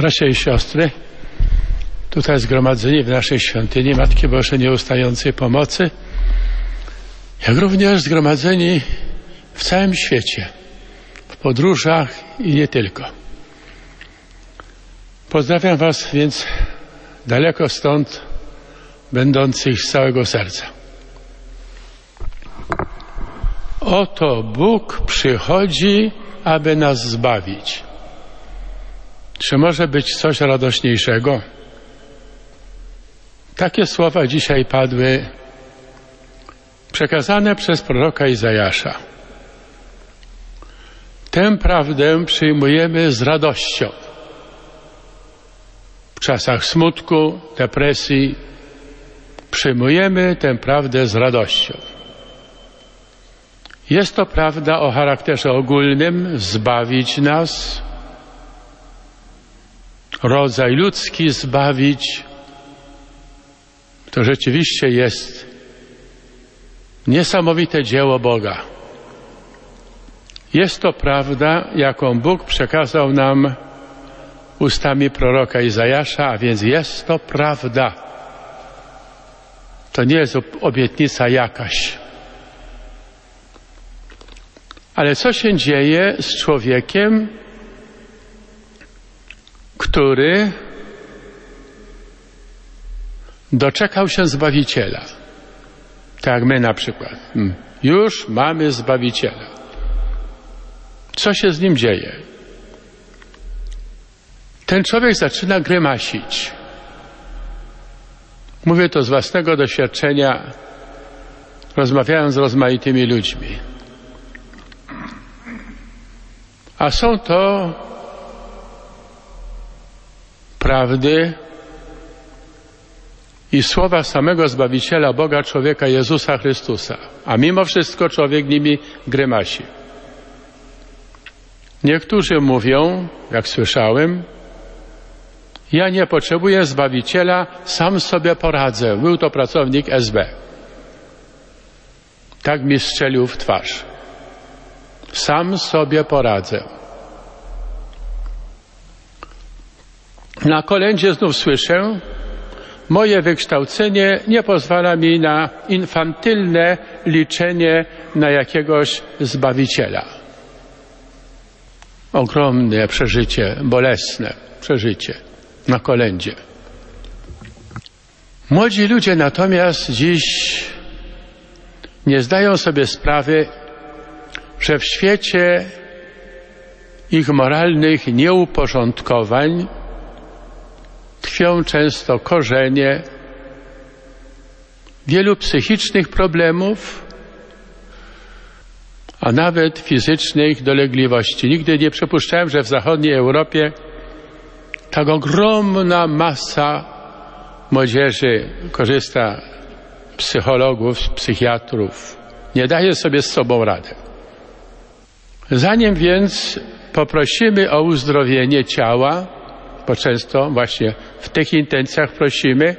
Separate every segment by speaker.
Speaker 1: Bracia i siostry, tutaj zgromadzeni w naszej świątyni Matki Bożej Nieustającej Pomocy, jak również zgromadzeni w całym świecie, w podróżach i nie tylko. Pozdrawiam Was więc daleko stąd będących z całego serca. Oto Bóg przychodzi, aby nas zbawić. Czy może być coś radośniejszego? Takie słowa dzisiaj padły, przekazane przez proroka Izajasza. Tę prawdę przyjmujemy z radością. W czasach smutku, depresji przyjmujemy tę prawdę z radością. Jest to prawda o charakterze ogólnym, zbawić nas, rodzaj ludzki zbawić. To rzeczywiście jest niesamowite dzieło Boga. Jest to prawda, jaką Bóg przekazał nam ustami proroka Izajasza, a więc jest to prawda. To nie jest obietnica jakaś. Ale co się dzieje z człowiekiem, który doczekał się Zbawiciela? Tak jak my na przykład. Już mamy Zbawiciela. Co się z nim dzieje? Ten człowiek zaczyna grymasić. Mówię to z własnego doświadczenia, rozmawiając z rozmaitymi ludźmi. A są to prawdy i słowa samego Zbawiciela Boga, człowieka Jezusa Chrystusa. A mimo wszystko człowiek nimi grymasi. Niektórzy mówią, jak słyszałem, ja nie potrzebuję Zbawiciela, sam sobie poradzę. Był to pracownik SB. Tak mi strzelił w twarz. Sam sobie poradzę. Na kolędzie znów słyszę, moje wykształcenie nie pozwala mi na infantylne liczenie na jakiegoś Zbawiciela. Ogromne przeżycie, bolesne przeżycie na kolędzie. Młodzi ludzie natomiast dziś nie zdają sobie sprawy, że w świecie ich moralnych nieuporządkowań tkwią często korzenie wielu psychicznych problemów, a nawet fizycznych dolegliwości. Nigdy nie przypuszczałem, że w zachodniej Europie tak ogromna masa młodzieży korzysta z psychologów, z psychiatrów. Nie daje sobie z sobą rady. Zanim więc poprosimy o uzdrowienie ciała, bo często właśnie w tych intencjach prosimy,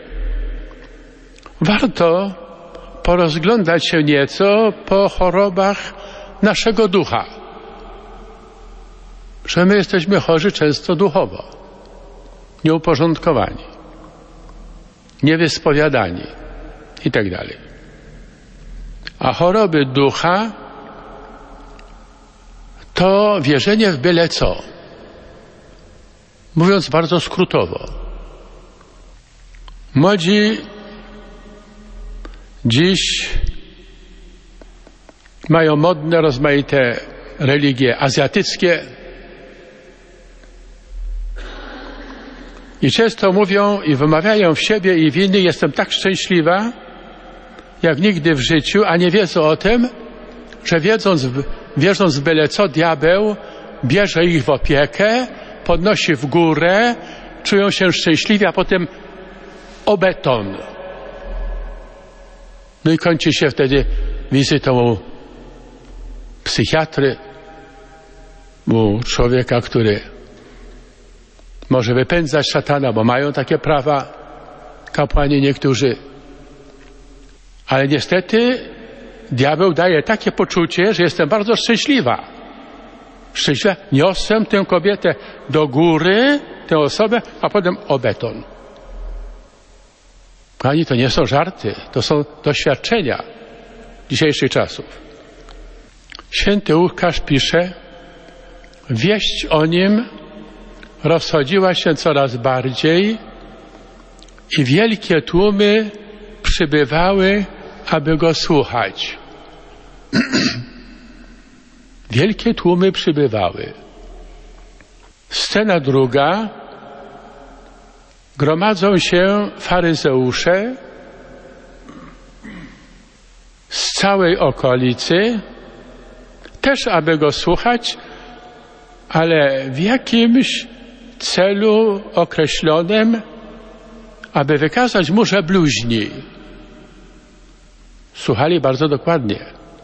Speaker 1: warto porozglądać się nieco po chorobach naszego ducha. Że my jesteśmy chorzy często duchowo, nieuporządkowani, niewyspowiadani i tak dalej. A choroby ducha to wierzenie w byle co. Mówiąc bardzo skrótowo. Młodzi dziś mają modne, rozmaite religie azjatyckie i często mówią i wymawiają w siebie i w innych, jestem tak szczęśliwa, jak nigdy w życiu, a nie wiedzą o tym, że wierząc w byle co, diabeł bierze ich w opiekę, podnosi w górę, czują się szczęśliwi, a potem o beton. No i kończy się wtedy wizytą u psychiatry, u człowieka, który może wypędzać szatana, bo mają takie prawa kapłani niektórzy. Ale niestety diabeł daje takie poczucie, że jestem bardzo szczęśliwa. Szczęśliwa. Niosę tę kobietę do góry tę osobę, a potem o beton. Kochani, to nie są żarty, to są doświadczenia dzisiejszych czasów. Święty Łukasz pisze, wieść o nim rozchodziła się coraz bardziej i wielkie tłumy przybywały, aby go słuchać. Wielkie tłumy przybywały. Scena druga. Gromadzą się faryzeusze z całej okolicy, też aby go słuchać, ale w jakimś celu określonym, aby wykazać mu, że bluźni. Słuchali bardzo dokładnie.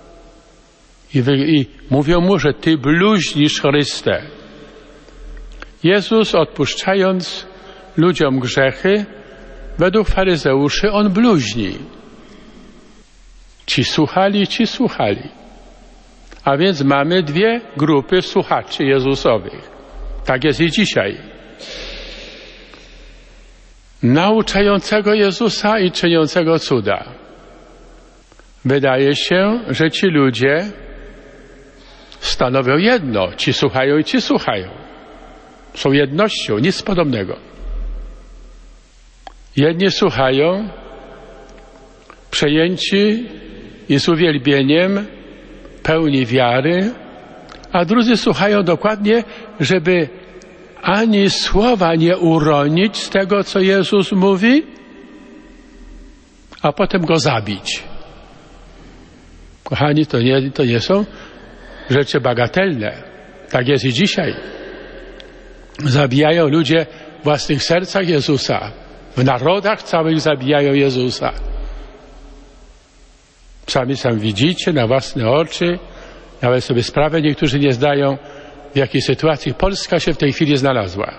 Speaker 1: I mówią mu, że ty bluźnisz, Chryste. Jezus, odpuszczając ludziom grzechy, według faryzeuszy on bluźni. Ci słuchali. A więc mamy dwie grupy słuchaczy Jezusowych. Tak jest i dzisiaj. Nauczającego Jezusa i czyniącego cuda. Wydaje się, że ci ludzie stanowią jedno. Ci słuchają i ci słuchają. Są jednością, nic podobnego. Jedni słuchają, przejęci i z uwielbieniem, pełni wiary, a drudzy słuchają dokładnie, żeby ani słowa nie uronić z tego, co Jezus mówi, a potem go zabić. Kochani, to nie są rzeczy bagatelne. Tak jest i dzisiaj. Zabijają ludzie w własnych sercach Jezusa. W narodach całych zabijają Jezusa. Sami widzicie na własne oczy, nawet sobie sprawę niektórzy nie zdają, w jakiej sytuacji Polska się w tej chwili znalazła.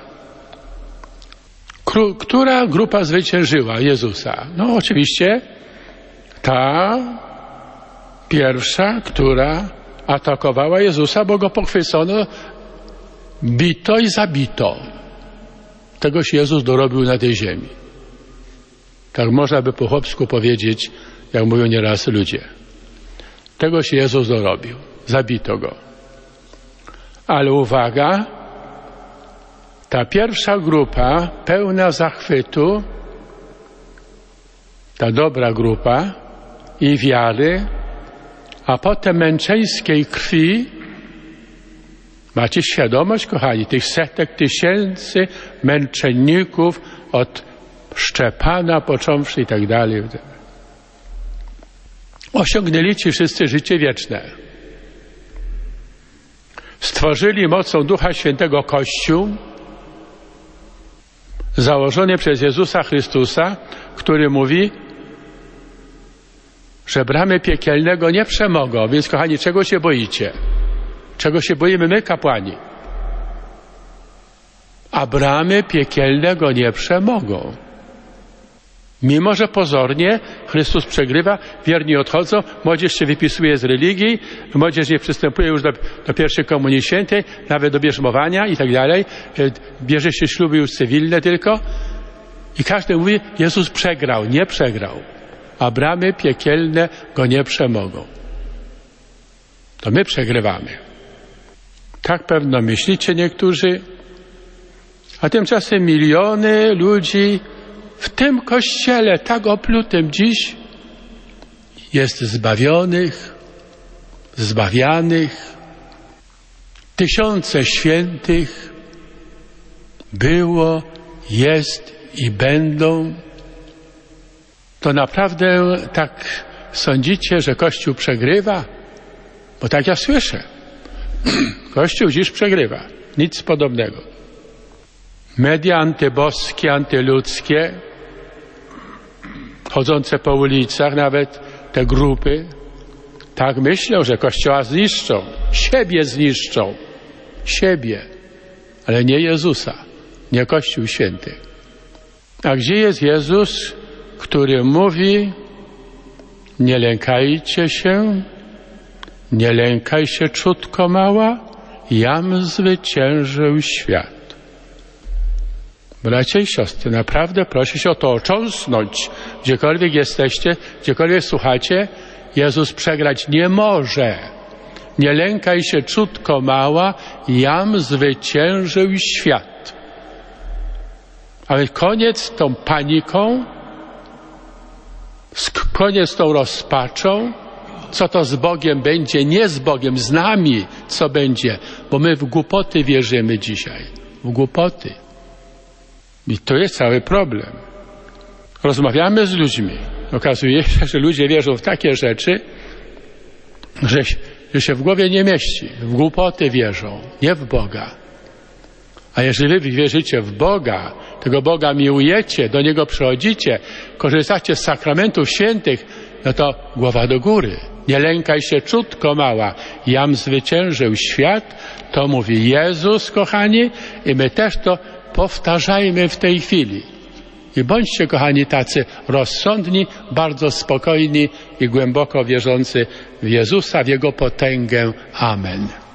Speaker 1: Która grupa zwyciężyła Jezusa? No oczywiście ta pierwsza, która atakowała Jezusa, bo go pochwycono, bito i zabito. Tegoś Jezus dorobił na tej ziemi. Tak można by po chłopsku powiedzieć, jak mówią nieraz ludzie. Tegoś Jezus dorobił. Zabito go. Ale uwaga, ta pierwsza grupa pełna zachwytu, ta dobra grupa i wiary, a potem męczeńskiej krwi, macie świadomość, kochani, tych setek tysięcy męczenników od Szczepana począwszy i tak dalej. Osiągnęli ci wszyscy życie wieczne. Stworzyli mocą Ducha Świętego Kościół założony przez Jezusa Chrystusa, który mówi, że bramy piekielnego nie przemogą. Więc, kochani, czego się boicie? Czego się boimy my, kapłani? A bramy piekielnego nie przemogą. Mimo że pozornie Chrystus przegrywa, wierni odchodzą, młodzież się wypisuje z religii, młodzież nie przystępuje już do pierwszej komunii świętej, nawet do bierzmowania i tak dalej. Bierze się śluby już cywilne tylko. I każdy mówi, Jezus przegrał. Nie przegrał. A bramy piekielne go nie przemogą. To my przegrywamy. Tak pewno myślicie niektórzy. A tymczasem miliony ludzi w tym Kościele tak oplutym dziś jest zbawionych, zbawianych. Tysiące świętych było, jest i będą. To naprawdę tak sądzicie, że Kościół przegrywa? Bo tak ja słyszę. Kościół dziś przegrywa. Nic podobnego. Media antyboskie, antyludzkie, chodzące po ulicach, nawet te grupy, tak myślą, że Kościoła zniszczą. Siebie zniszczą. Siebie. Ale nie Jezusa. Nie Kościół Święty. A gdzie jest Jezus, który mówi, nie lękajcie się, nie lękaj się, czutko mała, jam zwyciężył świat. Bracia i siostry, naprawdę proszę się o to otrząsnąć. Gdziekolwiek jesteście, gdziekolwiek słuchacie, Jezus przegrać nie może. Nie lękaj się, czutko mała, jam zwyciężył świat. Ale koniec z tą paniką, koniec z tą rozpaczą. Co to z Bogiem będzie? Nie z Bogiem, z nami co będzie. Bo my w głupoty wierzymy dzisiaj. W głupoty. I to jest cały problem. Rozmawiamy z ludźmi. Okazuje się, że ludzie wierzą w takie rzeczy, że się w głowie nie mieści. W głupoty wierzą, nie w Boga. A jeżeli wy wierzycie w Boga, tego Boga miłujecie, do Niego przychodzicie, korzystacie z sakramentów świętych, no to głowa do góry. Nie lękaj się, czutko mała, jam zwyciężył świat. To mówi Jezus, kochani, i my też to powtarzajmy w tej chwili. I bądźcie, kochani, tacy rozsądni, bardzo spokojni i głęboko wierzący w Jezusa, w Jego potęgę. Amen.